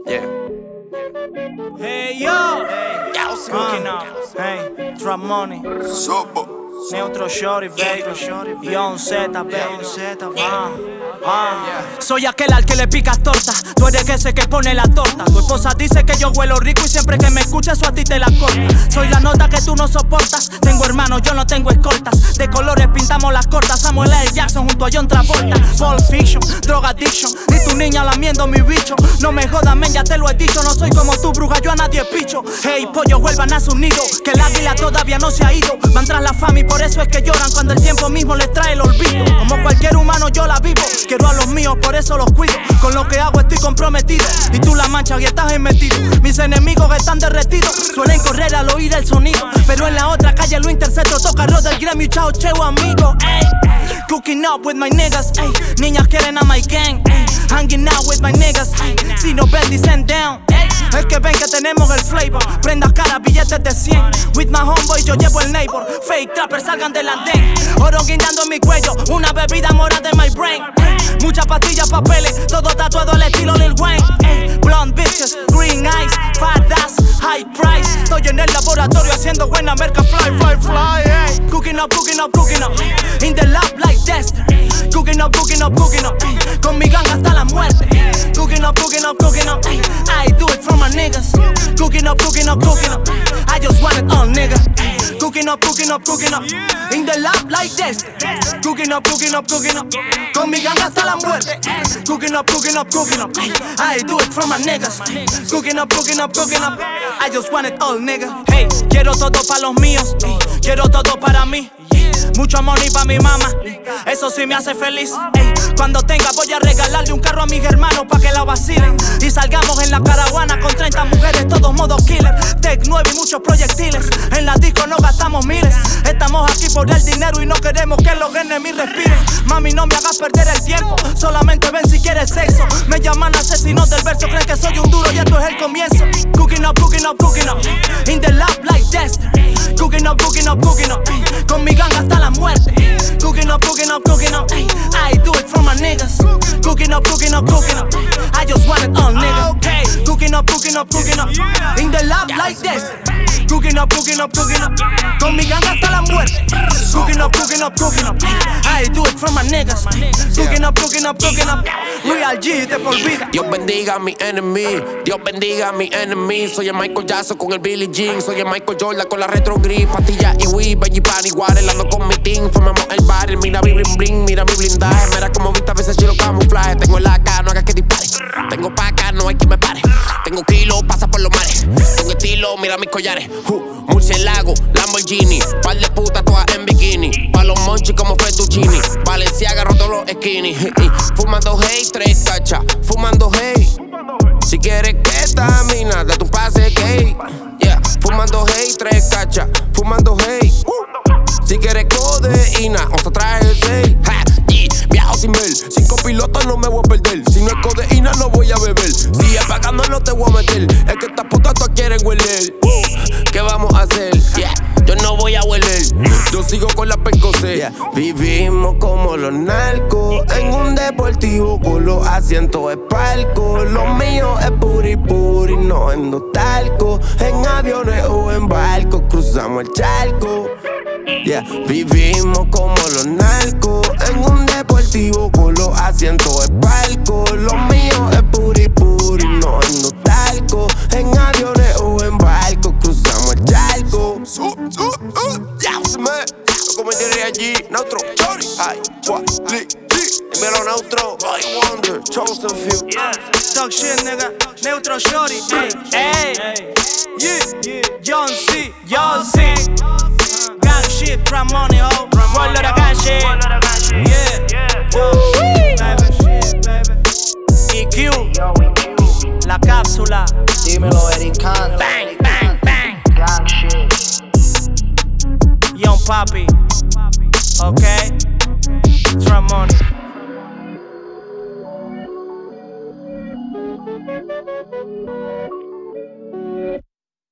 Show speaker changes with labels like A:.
A: Yeah.
B: Hey yo,
C: Hey, Trap Money, Neutro Shorty, baby, Young Z, baby.
B: soy aquel al que le picas torta. Tú eres ese que pone la torta. Tu esposa dice que yo huelo rico y siempre que me escucha eso a ti te la corta. Soy la nota que tú no soportas. Tengo hermanos, yo no tengo escoltas. De colores pintamos las cortas. Samuel L. Jackson junto a John Travolta. Pulp Fiction, drug addiction. Y tu niña lamiendo mi bicho. No me jodas, men, ya te lo he dicho. No soy como tu bruja, yo a nadie picho. Hey, pollo, vuelvan a su nido. Que el águila todavía no se ha ido. Van tras la fama y por eso es que lloran cuando el tiempo mismo les trae el olvido. Como cualquier humano yo la vivo. Quiero a los míos, por eso los cuido. Con lo que hago estoy comprometido. Y tú la manchas y estás ahí metido. Mis enemigos están derretidos. Suelen correr al oír el sonido. Pero en la otra calle lo intercepto. Toca Rod del Grammy, chao, cheo, amigo. Ey. Cooking up with my niggas. Ey. Niñas quieren a my gang. Ey. Hanging out with my niggas. Ey. Si no ven, dicen down. Ey. Es que ven que tenemos el flavor. Prendas caras, billetes de 100. With my homeboy yo llevo el neighbor. Fake trappers salgan del andén. Oro guindando en mi cuello. Una bebida morada en my brain. Muchas pastillas, papeles. Todo tatuado al estilo Lil Wayne. Blonde bitches, green eyes, fat ass, high price. Estoy en el laboratorio haciendo buena merca. Fly, fly, fly. Cooking up, cooking up, cooking up. In the lab like Dexter. Cooking up, cooking up, cooking up. Con mi gang hasta la muerte. Cooking up, cooking up, cooking up. I do it for my niggas. Cooking up, cooking up, cooking up. I just want it all, nigga. Cooking up, cooking up, cooking up. In the lab like Dexter. Cooking up, cooking up, cooking up. Con mi gang hasta la muerte. Cooking up, cooking up, cooking up. I do it for my niggas. Cooking up, cooking up, cooking up. I just want it all, nigga. Hey, quiero todo pa' los míos. Quiero todo para mí. Mucho money pa' mi mamá, eso sí me hace feliz. Ey, cuando tenga voy a regalarle un carro a mis hermanos pa' que la vacilen. Y salgamos en la caravana con 30 mujeres, todos modos killer. Tech 9 y muchos proyectiles. En la disco no gastamos miles. Estamos aquí por el dinero y no queremos que los enemigos respiren. Mami, no me hagas perder el tiempo, solamente ven si quieres sexo. Me llaman asesinos del verso, creen que soy un duro y esto es el comienzo. Cooking up, cooking up, cooking up. In the lab like Dexter. Cooking up, cooking up, cooking up. Con mi gang hasta la muerte. Cooking up, cooking up, cooking up. I do it for my niggas. Cooking up, cooking up, cooking up. I just want it all, nigga. Okay. Cooking up, cooking up, cooking up. In the lab like this. Cooking up, cooking up, cooking up. Con mi gang hasta la muerte. Cooking up, cooking up, cooking up. I do it for my niggas. Cooking up, cooking up, cooking up. Real G de por vida.
A: Dios bendiga a mi enemy. Dios bendiga a mi enemy. Soy el Michael Jackson con el Billie Jean. Soy el Michael Jordan con la retro gris. Pastillas y weed, Benji pan igual. Ando con mi team, formamos el bar. Mira mi bling bling, mira mi blindaje. Mira como viste a veces chilo camuflaje. Tengo el AK, no hagas que dispare. Tengo paca, no hay quien me pare. Tengo kilo, pasa por los mares. Tengo estilo, mira mis collares. Murciélago, Lamborghini. Par de putas todas en bikini. Pa' los monchis como Fettuccini. Valenciaga roto los skinny. Fumando hey, 3 cachas. Fumando hey. Si quieres que esta mina, date un pase gay. Yeah, fumando hey, 3 cachas. Fumando hey. Si quieres codeína, onza traje 6. Viajo sin ver, 5 pilotos no me voy a perder. Si no es codeína no voy a beber. Si es pagando no te voy a meter. Es que estas putas todas quieren hueler. ¿Qué vamos a hacer? Yeah, yo no voy a hueler. Yo sigo con la percocé. Yeah. Vivimos como los narcos en un deportivo con los asientos de palco. Lo mío es puri puri, no en nostalco. En aviones o en barcos cruzamos el charco. Yeah. Vivimos como los narcos en un deportivo con los asientos de palco. Lo mío es puri puri, no en nostalco. En aviones o en barcos cruzamos el charco. Ya se me como diría allí, Neutro Shorty. Ay, dímelo Neutro, I wonder, chosen few.
C: Talk shit, nigga. Neutro Shorty. Ey, ey. Yeah. Young C, Young C. Gang shit, Trap Money, ho. Roll of the gang shit. Yeah. EQ. La cápsula.
D: Dímelo, Eric Khan.
C: Bang, bang, bang.
D: Gang shit.
C: Young Papi. Okay. Trap Money.